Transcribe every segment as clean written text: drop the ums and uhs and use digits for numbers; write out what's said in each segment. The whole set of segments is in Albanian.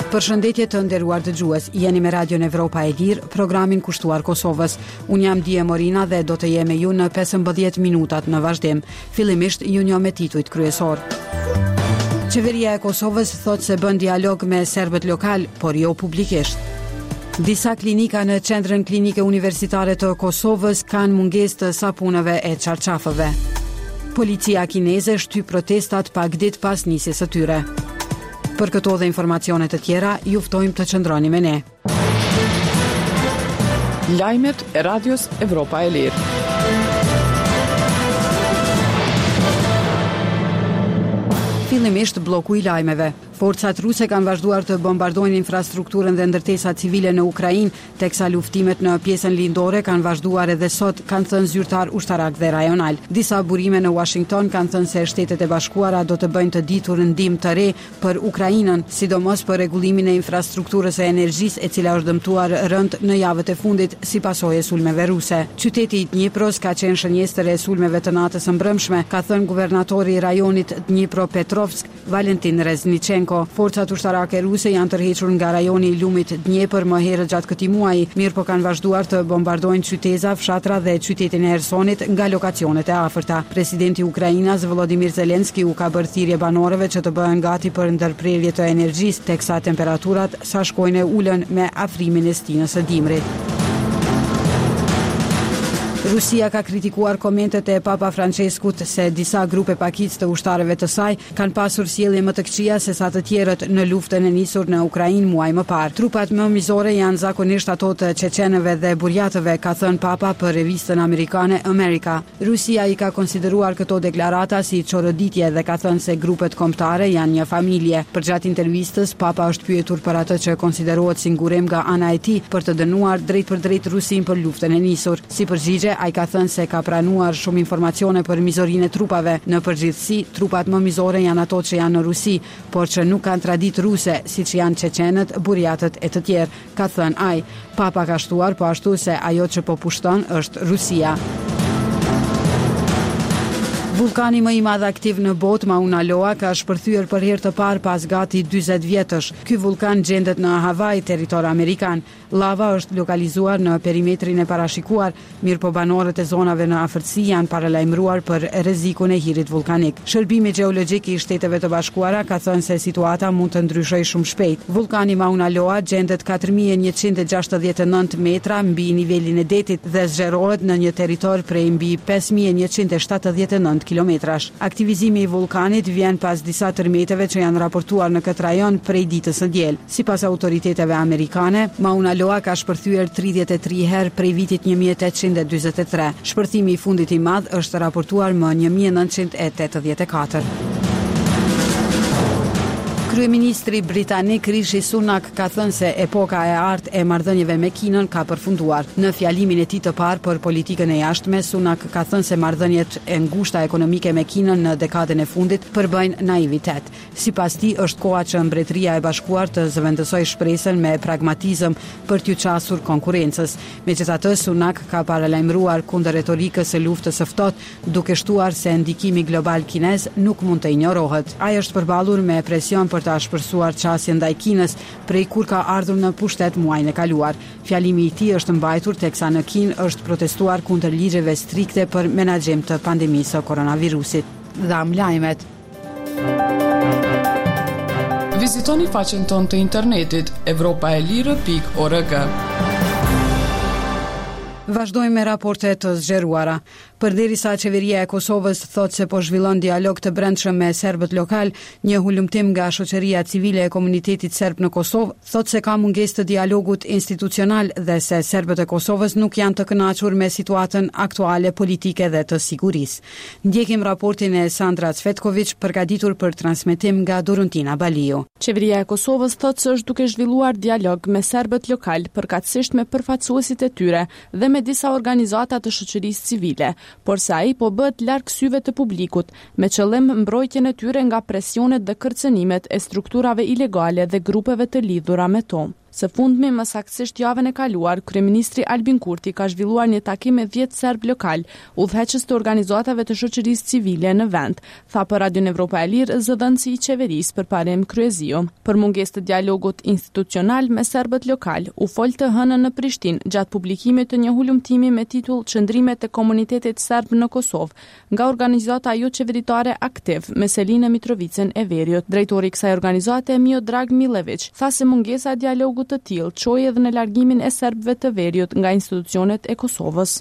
Përshëndetje të nderuar dëgjues, jeni me Radion Evropa e Lirë, programin kushtuar Kosovës. Unë jam Dije Morina dhe do të jem me ju në 15 minutat në vazhdim. Fillimisht ju njoh me titujt kryesor. Qeveria e Kosovës thot se bën dialog me serbët lokal, por jo publikisht. Disa klinika në qendrën klinike universitare të Kosovës kanë mungesë të sapunëve e çarçafëve. Policia kineze shtyp protestat pak ditë pas nisjes së tyre. Për këto dhe informacione të tjera, ju ftojmë të qëndroni me ne. Lajmet e Radios Evropa e Lirë. Fillimisht bloku i lajmeve. Forcat ruse kanë vazhduar të bombardojnë infrastrukturën dhe ndërtesat civile në Ukrainë, teksa luftimet në pjesën lindore kanë vazhduar edhe sot, kanë thënë zyrtar ushtarak dhe rajonal. Disa burime në Washington kanë thënë se Shtetet e Bashkuara do të bëjnë të ditur ndihmë të re për Ukrainën, sidomos për rregullimin e infrastrukturës së energjisë, e cila është dëmtuar rënd në javët e fundit si pasojë e sulmeve ruse. Qyteti i Dnipros ka qenë shënjestër e sulmeve të natës së mbrëmshme, ka thënë guvernatori i rajonit Dnipropetrovsk, Valentin Reznichenko. Forcat ushtarake ruse janë tërhequr nga rajoni i lumit Dnjepër më herët gjatë këtij muaji, mirë po kanë vazhduar të bombardojnë qyteza, fshatra dhe qytetin e Hersonit nga lokacionet e afërta. Presidenti i Ukrainës Volodymyr Zelensky u ka bërë thirrje banorëve që të bëhen gati për ndërprerje të energjisë, teksa temperaturat sa shkojnë ulën me afrimin e stinës së dimrit. Rusia ka kritikuar komentet e Papa Franceskut se disa grupe pakicë të ushtarëve të saj kanë pasur sjellje më të këqija se sa të tjerët në luftën e nisur në Ukrainë muaj më parë. Trupat më mizore janë zakonisht ato të çeçenëve dhe burjatëve, ka thënë Papa për revistën amerikane America. Rusia i ka konsideruar këto deklarata si çoroditje dhe ka thënë se grupet kombëtare janë një familje. Përgjatë intervistës, Papa është pyetur për atë që konsiderohet si ngurim nga ana e tij për të dënuar drejt për drejt Rusin për luftën e nisur. Si përgjigje, ai ka thënë se ka pranuar shumë informacione për mizorinë e trupave. Në përgjithësi, trupat më mizore janë ato që janë në Rusi, por që nuk kanë traditë ruse, siç janë çeçenët, burjatët e të tjerë, ka thënë ai. Papa ka shtuar po ashtu se ajo që po pushton është Rusia. Vulkani më i madh aktiv në botë, Mauna Loa, ka shpërthyer për herë të parë pas gati 40 vjetësh. Ky vulkan gjendet në Hawaii, territor amerikan. Lava është lokalizuar në perimetrin e parashikuar, mirë po banorët e zonave në afërsi janë paralajmëruar për rrezikun e hirit vulkanik. Shërbimi gjeologjik i Shteteve të Bashkuara ka thënë se situata mund të ndryshojë shumë shpejt. Vulkani Mauna Loa gjendet 4169 metra mbi nivelin e detit dhe zgjerohet në një territor prej mbi 5179 kilometrash. Aktivizimi i vulkanit vjen pas disa tërmeteve që janë raportuar në këtë rajon prej ditës së diel. Sipas autoriteteve amerikane, Mauna Loa ka shpërthyer 33 herë prej vitit 1843. Shpërthimi i fundit i madh është raportuar më 1984. Kryeministri britanik Rishi Sunak ka thënë se epoka e artë e marrëdhënieve me Kinën ka përfunduar. Në fjalimin e tij të parë për politikën e jashtme, Sunak ka thënë se marrëdhëniet e ngushta ekonomike me Kinën në dekadën e fundit përbëjnë naivitet. Sipas tij, është koha që Mbretëria e Bashkuar të zëvendësojë shpresën me pragmatizëm për t'u qasur konkurrencës. Megjithatë, Sunak ka paralajmëruar kundër retorikës së luftës së ftohtë, duke shtuar se ndikimi global kinez nuk mund të injorohet. Ai është përballur me presion për ta shpërsuar qasjen ndaj Kinës prej kur ka ardhur në pushtet muajin e kaluar. Fjalimi i tij është mbajtur teksa në Kinë është protestuar kundër ligjeve strikte për menaxhim të pandemisë së koronavirusit. Dham lajmet. Vizitoni faqen tonë të internetit europaelire.org. Vazhdojmë me raporte të zgjeruara. Përderisa qeveria e Kosovës thotë se po zhvillon dialog të brendshëm me serbët lokal, një hulumtim nga shoqëria civile e komunitetit serb në Kosovë thotë se ka mungesë të dialogut institucional dhe se serbët e Kosovës nuk janë të kënaqur me situatën aktuale politike dhe të sigurisë. Ndjekim raportin e Sandra Cvetković, përgatitur për transmetim nga Doruntina Baliu. Qeveria e Kosovës thotë se është duke zhvilluar dialog me serbët lokal, përkatësisht me përfaqësuesit e tyre dhe me disa organizata të shoqërisë civile, por se ai po bëhet larg syve të publikut, me qëllim mbrojtjen e tyre nga presionet dhe kërcënimet e strukturave ilegale dhe grupeve të lidhura me to. Së fundmi, më saktësisht javën e kaluar, kryeministri Albin Kurti ka zhvilluar një takim me 10 serb lokal, udhëheqës të organizatave të shoqërisë civile në vend, tha për Radion Evropa e Lirë zëdhënësi i qeverisë përparem Kryezio. Për mungesë të dialogut institucional me serbët lokal, u fol të hënën në Prishtinë gjatë publikimit të një hulumtimi me titull Çndrimet e komunitetit serb në Kosovë, nga organizata jo qeveritare Aktiv me Selina Mitrovicën e Veriut. Drejtori i kësaj organizate, Miodrag Milević, tha se mungesa e dialogut të tillë çoi edhe në largimin e serbëve të Veriut nga institucionet e Kosovës.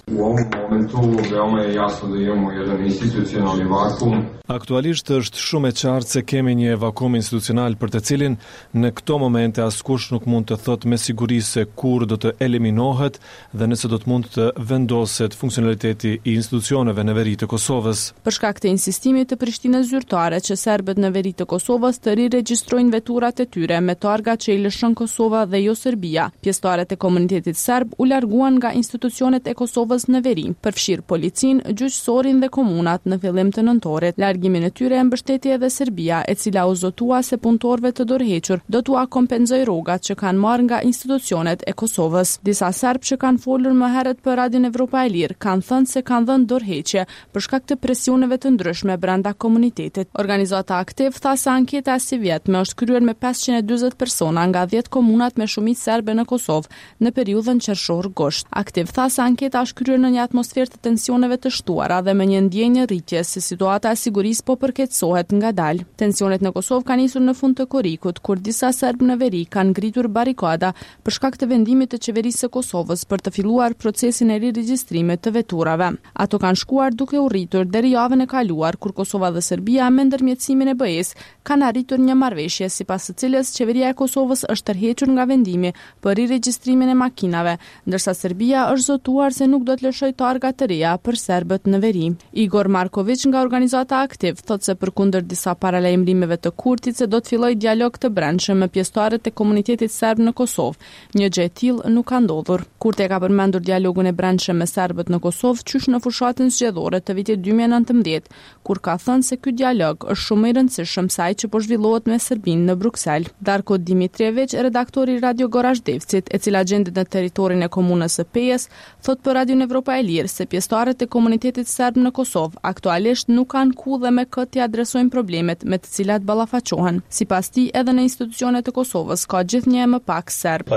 Aktualisht është shumë e qartë se kemi një evakuim institucional për të cilin në këto momente askush nuk mund të thotë me siguri se kur do të eliminohet dhe nëse do të mund të vendoset funksionaliteti i institucioneve në veri të Kosovës. Për shkak të insistimit të Prishtinës zyrtare që serbët në veri të Kosovës të riregjistrojnë veturat e tyre me targa që i lëshon Kosova dhe jo Serbia, pjesëtarët e komunitetit serb u larguan nga institucionet e Kosovës në veri, përfshirë policinë, gjyqësorin dhe komunat në fillim të nëntorit. Largimin e tyre e mbështeti edhe Serbia, e cila u zotua se punëtorëve të dorëhequr do t'u kompenzojë rrogat që kanë marrë nga institucionet e Kosovës. Disa serb që kanë folur më herët për Radion Evropa e Lirë kanë thënë se kanë dhënë dorëheqje për shkak të presioneve të ndryshme brenda komunitetit. Organizata Aktiv tha se anketa e sivjetme është kryer me 540 persona nga 10 komunat me shumicë serbe në Kosovë në periudhën qershor-gusht. Aktiv tha se anketa është kryer në një atmosferë të tensioneve të shtuara dhe me një ndjenjë rritje se situata e sigurisë po përkeqësohet ngadalë. Tensionet në Kosovë kanë nisur në fund të korrikut, kur disa serbë në veri kanë ngritur barikada për shkak të vendimit të qeverisë së Kosovës për të filluar procesin e riregjistrimit të veturave. Ato kanë shkuar duke u rritur deri javën e kaluar, kur Kosova dhe Serbia me ndërmjetësimin e BE-s kanë arritur një marrëveshje sipas së cilës qeveria e Kosovës është tërhequr nga vendimi për riregjistrimin e makinave, ndërsa Serbia është zotuar se nuk do të lëshojë targa të reja për serbët në veri. Igor Marković nga organizata Aktiv thotë se përkundër disa paralajmërimeve të Kurtit se do të fillojë dialog të brendshëm me pjesëtarët e komunitetit serb në Kosovë, një gjë e tillë nuk ka ndodhur. Kurti ka përmendur dialogun e brendshëm me serbët në Kosovë qysh në fushatën zgjedhore të vitit 2019, kur ka thënë se ky dialog është shumë i rëndësishëm saj që po zhvillohet me Serbinë në Bruksel. Darko Dimitriević, redaktori Radio Gorazh Devcit, e cila gjendet në territorin e komunës së Pejës, thot për Radion Evropa e Lirë se pjesëtarët e komunitetit serb në Kosovë aktualisht nuk kanë ku dhe me këtë t'i adresojnë problemet me të cilat ballafaqohen. Sipas tij, edhe në institucionet e Kosovës ka gjithnjë më pak serb.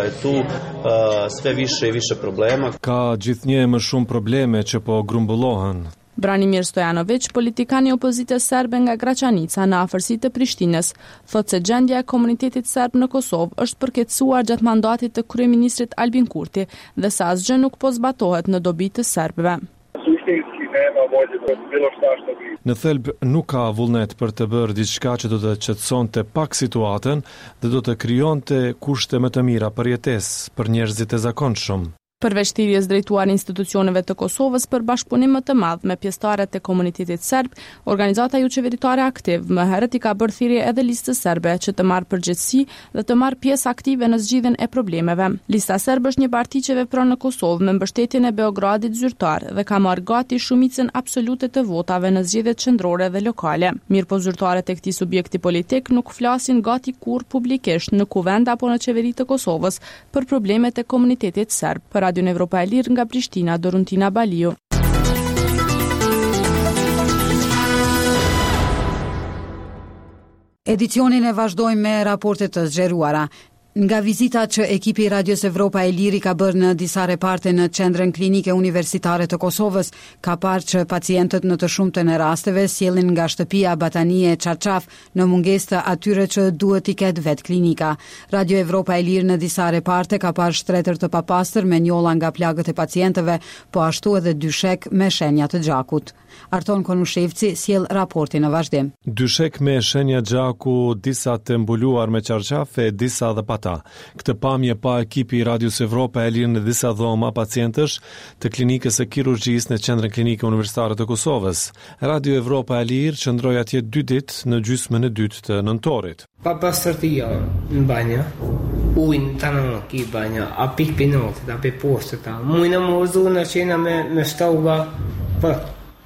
Ka gjithnjë më shumë probleme që po grumbullohen. Branimir Stojanović, politikan i opozitës serbe nga Gračanica në afërsi të Prishtinës, thotë se gjendja e komunitetit serb në Kosovë është përkeqësuar gjatë mandatit të kryeministrit Albin Kurti dhe se asgjë nuk po zbatohet në dobi të serbëve. Në thelb nuk ka vullnet për të bërë diçka që do të qetësonte pak situatën dhe do të krijonte kushte më të mira për jetesë për njerëzit e zakonshëm. Përveç thirrjes drejtuar institucioneve të Kosovës për bashkëpunim më të madh me pjesëtarët e komunitetit serb, organizata jo qeveritare Aktiv më herët i ka bërë thirrje edhe listës serbe që të marrë përgjegjësi dhe të marrë pjesë aktive në zgjidhjen e problemeve. Lista serbe është një parti që vepron në Kosovë me mbështetjen e Beogradit zyrtar dhe ka marrë gati shumicën absolute të votave në zgjedhjet qendrore dhe lokale. Mirëpo zyrtarët e këtij subjekti politik nuk flasin gati kurrë publikisht në kuvend apo në qeveri të Kosovës për problemet e komunitetit serb. Radion Evropa e Lirë nga Prishtina, Doruntina Baliu. Edicionin e vazhdojmë me raportet të zgjeruara. Nga vizita që ekipi Radios Evropa e Liri ka bërë në disa reparte në qendrën klinike universitare të Kosovës, ka parë që pacientët në të shumtën e rasteve sjellin nga shtëpia batanie çarçaf në mungesë të atyre që duhet i ketë vet klinika. Radio Evropa e Liri në disa reparte ka parë shtretër të papastër me njolla nga plagët e pacientëve, po ashtu edhe dyshek me shenja të gjakut. Arton Konushevci sjell raportin në vazhdim. Dyshek me shenja gjaku, disa të mbuluar me çarçafe, disa dhe pata. Këtë pamje pa ekipi Radios Evropa e Lirë në disa dhoma pacientësh të klinikës së kirurgjisë në qendrën klinike universitare të Kosovës. Radio Evropa e Lirë qëndroi atje 2 ditë në gjysmën e dytë të nëntorit. Papastërtia në banjë, ujnë të në ki banjë, a pik pinotit, a pe postët, mujnë më uzu në qena me stauga, për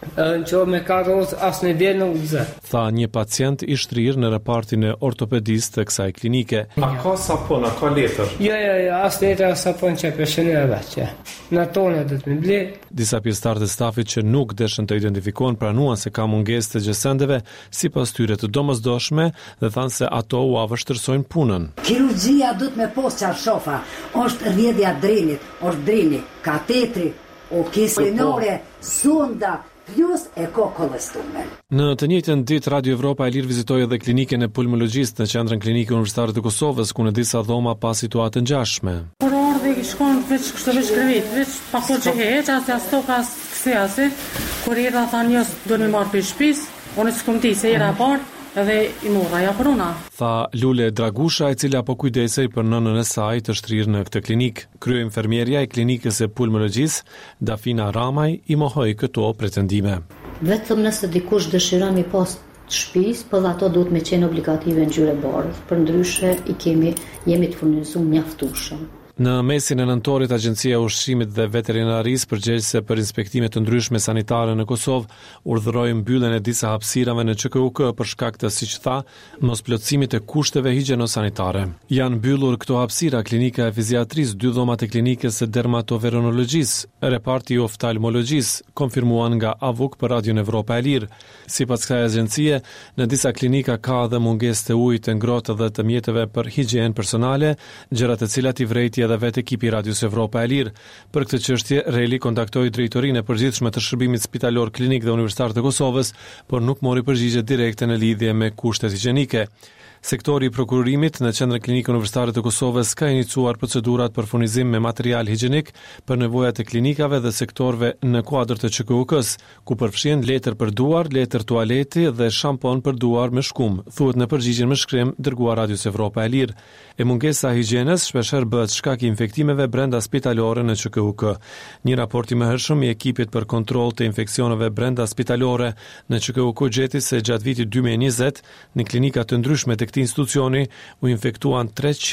Në që me 4 orë asë në djelë nuk zë. Tha një pacient i shtrirë në repartin e ortopedisë të kësaj klinike. A ka sapon, a ka letër? Jo, asë letër, asë sapon që përshënë e veqë. Në tonë dhe të me ble. Disa pjesëtarë të stafit që nuk dëshën të identifikohen pranuan se ka mungesë të gjësendeve sipas tyre të domosdoshme dhe thanë se ato u avështërsojnë punën. Kirurgjia do të me posë qarshofa, është rjedhja drenit, është dreni, katetri, o kesenore, sonda, plus e ko kolestumen. Në të njëjtën ditë Radio Evropa e Lirë vizitoi edhe klinikën e pulmologjistë në qendrën klinike universitare të Kosovës, ku në disa dhoma pa situatë ngjashme. Por ardhi shkon veç kështu veç krevit, veç pa që heq, as tokas kësejasi, kur erdha thanë njës do një marrë për shpis, unë s'kum ti se era parë, edhe i mora ja për una. Tha Lule Dragusha, e cila po kujdesej për nënën e saj të shtrirë në këtë klinik. Krye infermierja e klinikës e pulmologjisë, Dafina Ramaj, i mohoi këto pretendime. Vetëm nëse dikush dëshiron mi pas shtëpis, po dhe ato duhet me qenë obligative në gjyre bardhë, për ndryshe jemi të furnizuar mjaftueshëm. Në mesin e nëntorit, Agjencia e Ushqimit dhe Veterinarisë përgjegjëse për inspektime të ndryshme sanitare në Kosovë urdhëroi mbylljen e disa hapësirave në QKUK për shkak të, siç tha, mosplotësimit e kushteve higjieno-sanitare. Janë mbyllur këto hapësira klinika e fiziatrisë, 2 dhomat e klinikës së dermatovenerologjisë, reparti i oftalmologjisë, konfirmuan nga AVUK për Radion Evropa e Lirë. Sipas kësaj agjencie, në disa klinika ka edhe mungesë të ujit të ngrohtë dhe të mjeteve për higienë personale, gjëra të cilat i vrejti edhe vetë ekipi Radios Evropa e Lirë. Për këtë çështje, Reli kontaktoi drejtorinë e përgjithshme të shërbimit spitalor klinik dhe universitar të Kosovës, por nuk mori përgjigje direkte në lidhje me kushtet higjienike. Sektori i prokurimit në qendrën klinike universitare të Kosovës ka iniciuar procedurat për furnizim me material higjenik për nevojat e klinikave dhe sektorëve në kuadër të QKUK-s, ku përfshihen letër për duar, letër tualeti dhe shampon për duar me shkum, thuhet në përgjigjen me shkrim dërguar Radios Evropa e Lirë. E mungesa e higjienës shpeshherë bëhet shkak i infektimeve brenda spitalore në QKUK. Një raport i mëhershëm i ekipit për kontroll të infeksioneve brenda spitalore në QKUK gjeti se gjatë vitit 2020 në klinika të ndryshme të këtij institucioni u infektuan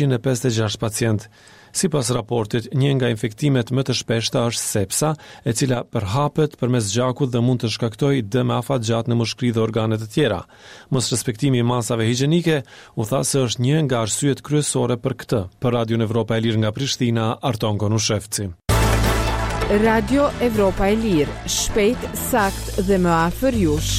356 pacient. Sipas raportit, një nga infektimet më të shpeshta është sepsa, e cila përhapet përmes gjakut dhe mund të shkaktojë dëm afatgjat në mushkëri dhe organe të tjera. Mosrespektimi i masave higjienike u tha se është një nga arsyet kryesore për këtë. Për Radion Evropa e Lirë nga Prishtina, Arton Konushevci. Radio Evropa e Lirë, shpejt, sakt dhe më afër jush.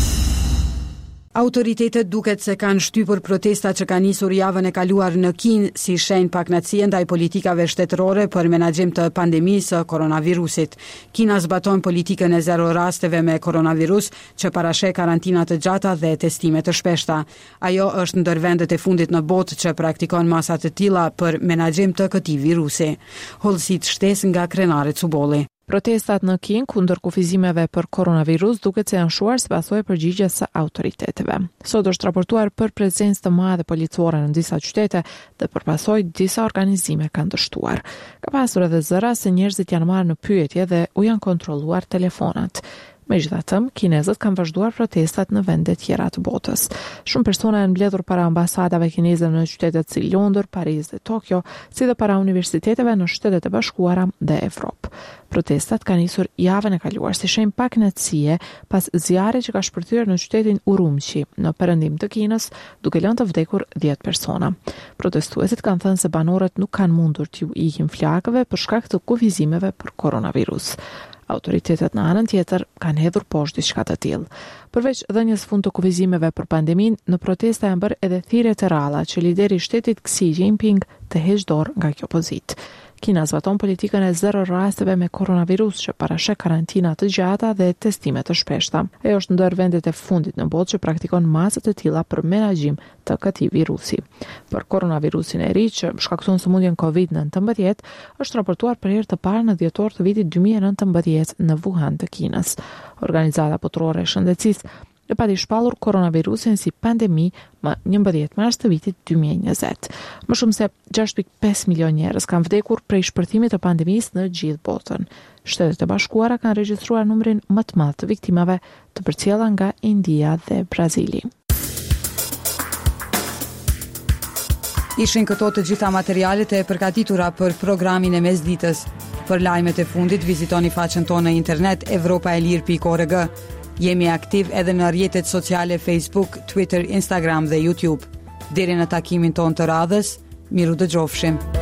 Autoritetet duket se kanë shtypur protestat që kanë nisur javën e kaluar në Kinë si shenjë pakënaqësie ndaj politikave shtetërore për menaxhim të pandemisë së koronavirusit. Kina zbaton politikën e 0 rasteve me koronavirus që parasheh karantina të gjata dhe testime të shpeshta. Ajo është ndër vendet e fundit në botë që praktikon masa të tilla për menaxhim të këtij virusi. Hollësit shtesë nga Krenare Cubolli. Protestat në Kinë kundër kufizimeve për koronavirus duket se janë shuar si pasojë përgjigjes së autoriteteve. Sot është raportuar për prezencë të madhe policore në disa qytete dhe për pasojë disa organizime kanë dështuar. Ka pasur edhe zëra se njerëzit janë marrë në pyetje dhe u janë kontrolluar telefonat. Megjithatë, kinezët kanë vazhduar protestat në vende tjera të botës. Shumë persona janë mbledhur para ambasadave kineze në qytetet si Londër, Paris dhe Tokyo, si dhe para universiteteve në Shtetet e Bashkuara dhe Evropë. Protestat kanë nisur javën e kaluar si shenjë pakënaqësie pas zjarrit që ka shpërthyer në qytetin Urumqi, në perëndim të Kinës, duke lënë të vdekur 10 persona. Protestuesit kanë thënë se banorët nuk kanë mundur t'ju ikin flakëve për shkak të kufizimeve për koronavirus. Autoritetet në anën tjetër kanë hedhur poshtë diçka të tillë. Përveç dhënies fund të kufizimeve për pandeminë, në protesta janë bërë edhe thirrje të rralla që lideri i shtetit Xi Jinping të heqë dorë nga kjo pozitë. Kina zbaton politikën e 0 rasteve me koronavirus që parasheh karantina të gjata dhe testime të shpeshta. Ajo është ndër vendet e fundit në botë që praktikon masa të tilla për menaxhim të këtij virusi. Për koronavirusin e ri që shkakton sëmundjen COVID-19, është raportuar për herë të parë në dhjetor të vitit 2019 në Wuhan të Kinës. Organizata botërore e shëndetësisë e pati shpallur koronavirusin si pandemi më 11 mars të vitit 2020. Më shumë se 6.5 milion njerëz kanë vdekur prej shpërthimit të pandemisë në gjithë botën. Shtetet e Bashkuara kanë regjistruar numrin më të madh të viktimave, të përcjella nga India dhe Brazili. Ishin këto të gjitha materialet e përgatitura për programin e mesditës. Për lajmet e fundit vizitoni faqen tonë në internet evropaelir.org. Jemi aktiv edhe në rrjetet sociale Facebook, Twitter, Instagram dhe YouTube. Deri në takimin tonë të radhës, miru dëgjofshim.